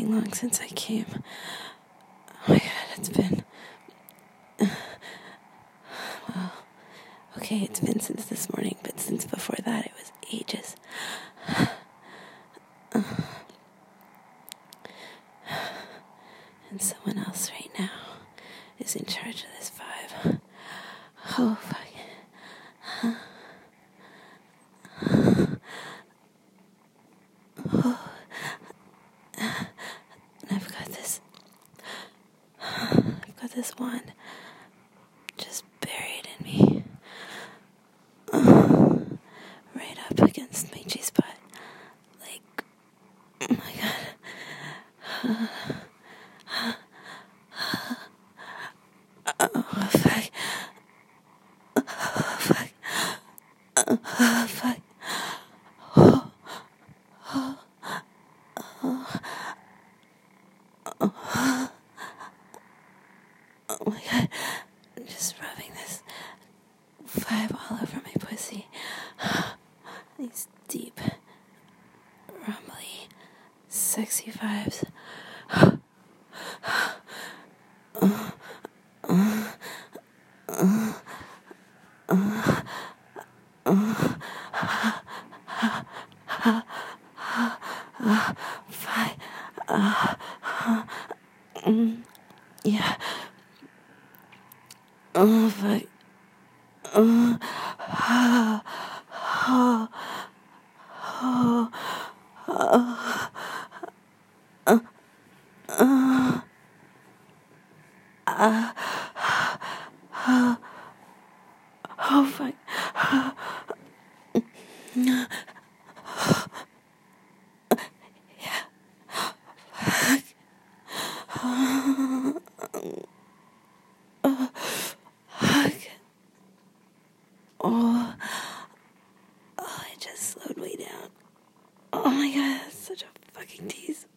fucking long since I came. Oh my god, it's been... Well, okay, it's been since this morning, but since before that, it was ages. And someone else right now is in charge of this vibe. Oh, fuck. Oh. And I've got this wand just buried in me. Right up against my G-spot. Like, oh my god. Oh, fuck. Oh, fuck. Oh, fuck. Oh, oh, oh, oh, oh my god. I'm just rubbing this vibe all over my pussy. These deep, rumbly, sexy vibes. Fine. Yeah. Oh, fuck. Oh, oh, oh, oh, oh, fuck. Yeah. Fuck. Fuck. Oh, I just slowed way down. Oh my god, that's such a fucking tease.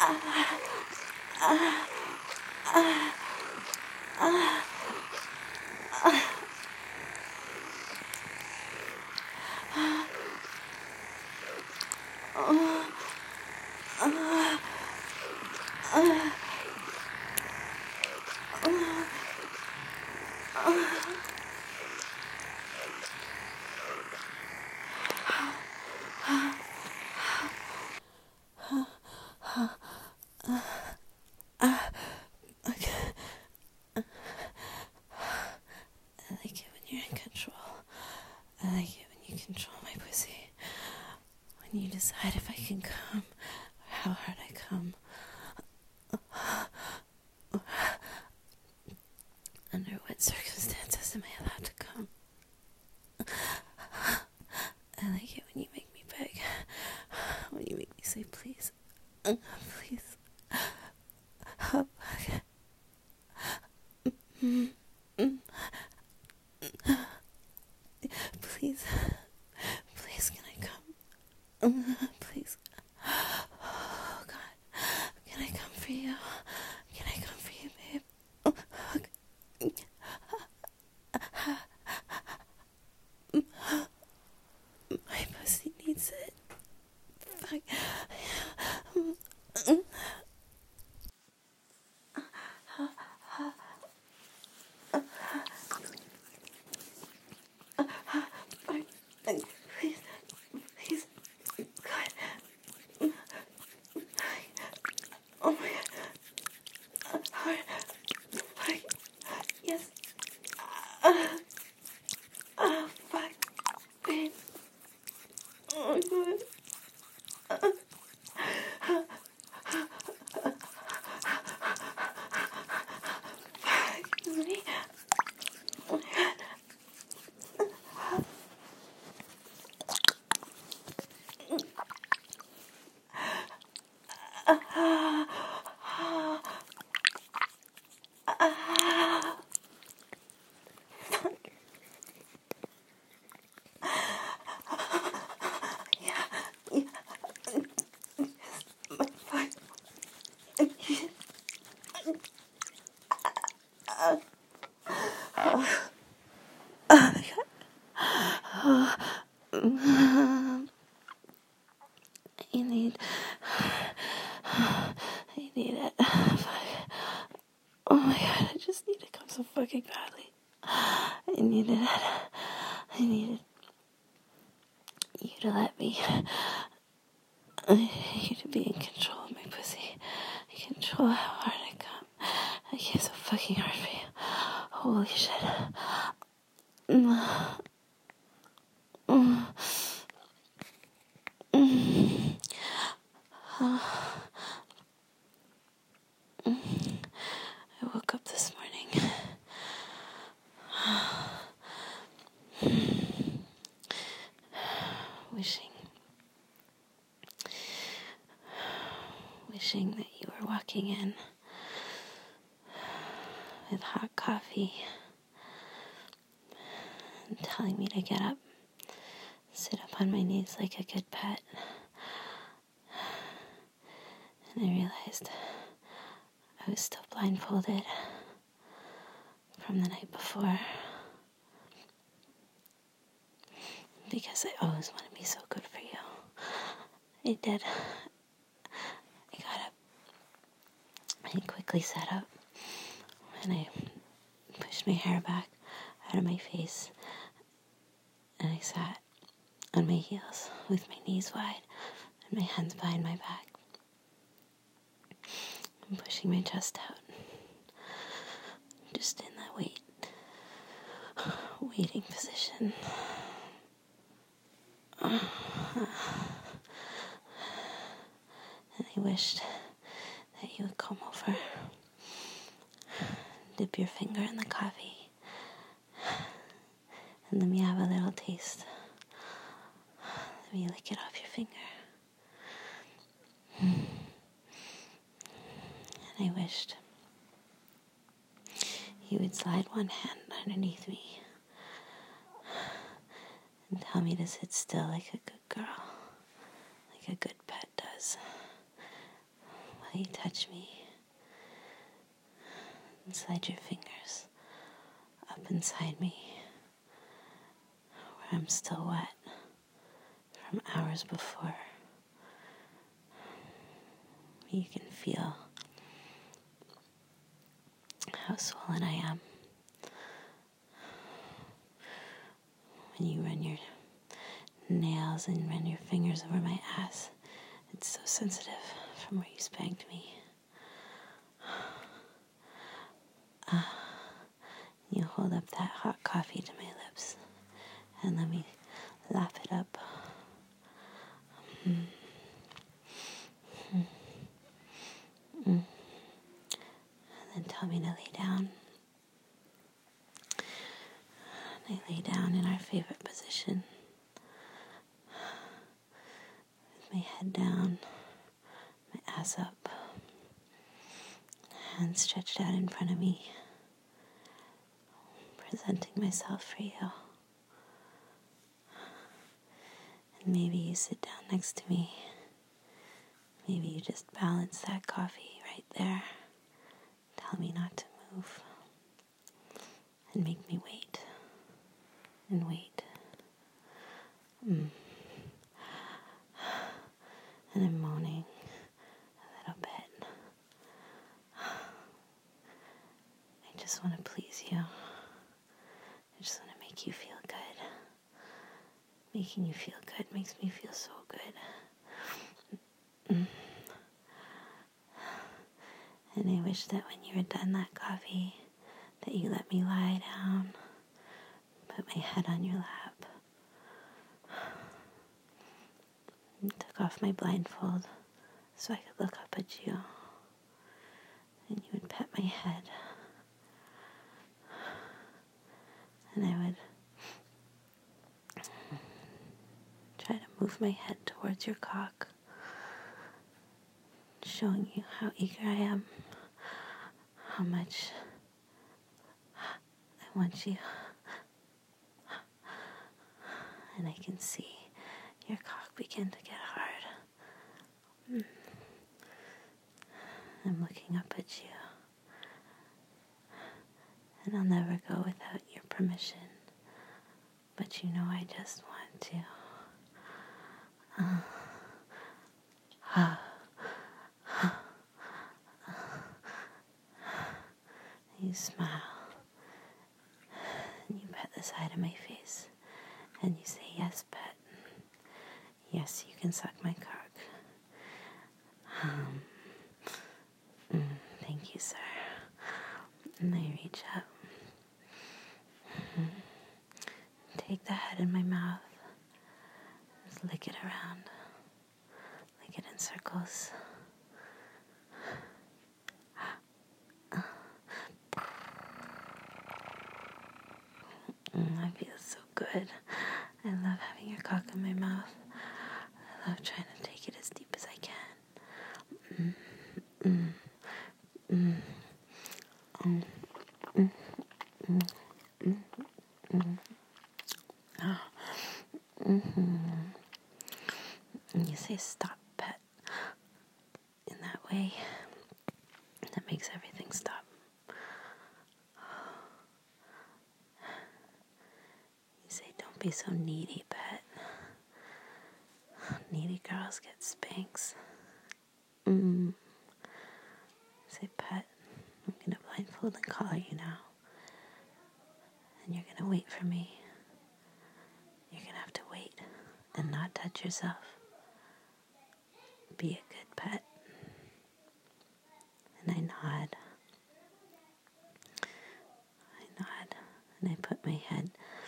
I like it when you're in control. I like it when you control my pussy. When you decide if I can come or how hard I come. Under what circumstances am I allowed to come? I like it when you make me beg. When you make me say please. Please. Please. Please, can I come? Please. Oh, God. Can I come for you? Can I come for you, babe? My pussy needs it. Fuck. Please. Please. God. Oh, my God. Hard. Fuck. Yes. Oh, fuck. Babe. Oh, my God. Fuck me. Oh, my God. I need it. Fuck. Oh my God, I just need to come so fucking badly. I needed it. I needed you to let me. I need you to be in control of my pussy. Control how hard I come. I came so fucking hard for you. Holy shit. I woke up this morning wishing that you were walking in with hot coffee and telling me to get up, sit up on my knees like a good pet. And I realized I was still blindfolded from the night before, because I always want to be so good for you. I did. I got up. I quickly sat up, and I pushed my hair back out of my face, and I sat on my heels with my knees wide and my hands behind my back. I'm pushing my chest out, just in that waiting position. And I wished that you would come over, dip your finger in the coffee, and let me have a little taste. Let me lick it off your finger. And I wished you would slide one hand underneath me and tell me to sit still like a good girl, like a good pet does. how you touch me inside your fingers, up inside me, where I'm still wet from hours before. You can feel how swollen I am when you run your nails and run your fingers over my ass. It's so sensitive from where you spanked me. You hold up that hot coffee to my lips and let me lap it up. And then tell me to lay down. And I lay down in our favorite position, with my head down, my ass up, hands stretched out in front of me, presenting myself for you. And maybe you sit down next to me. Maybe you just balance that coffee right there. Tell me not to move. And make me wait. And wait. And I'm moaning a little bit. I just want to please you. I just want to make you feel good. Making you feel good makes me feel so good. And I wish that when you were done that coffee, that you let me lie down, put my head on your lap, and took off my blindfold so I could look up at you, and you would pet my head, and I would try to move my head towards your cock, showing you how eager I am, how much I want you. And I can see your cock begin to get hard. I'm looking up at you. And I'll never go without your permission. But you know I just want to. You smile. And you pet the side of my face. And you say, yes, pet. Yes, you can suck my cock. Thank you, sir. And I reach up. Take the head in my mouth. Just lick it around. Lick it in circles. I feel so good. I love having your cock in my mouth. I love trying to take it as deep as I can. And you say, stop, pet. In that way, that makes everything stop. You say, don't be so needy, pet. Needy girls get spanks. Say, pet, I'm going to blindfold and collar you now. And you're going to wait for me. You're going to have to wait and not touch yourself. Be a good pet. And I nod. And I put my head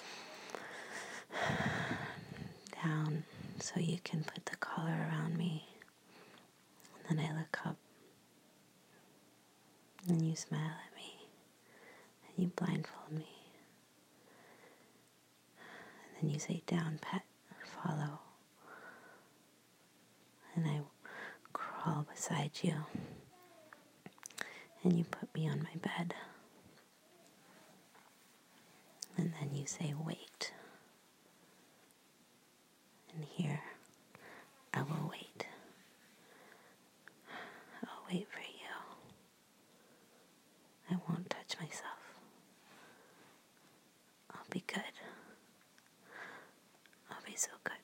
down so you can put the collar around me. And then I look up. And you smile at me. And you blindfold me. And then you say, down, pet, follow. And I crawl beside you. And you put me on my bed. And then you say, wait. And here, I will wait. I'll wait be good. I'll be so good.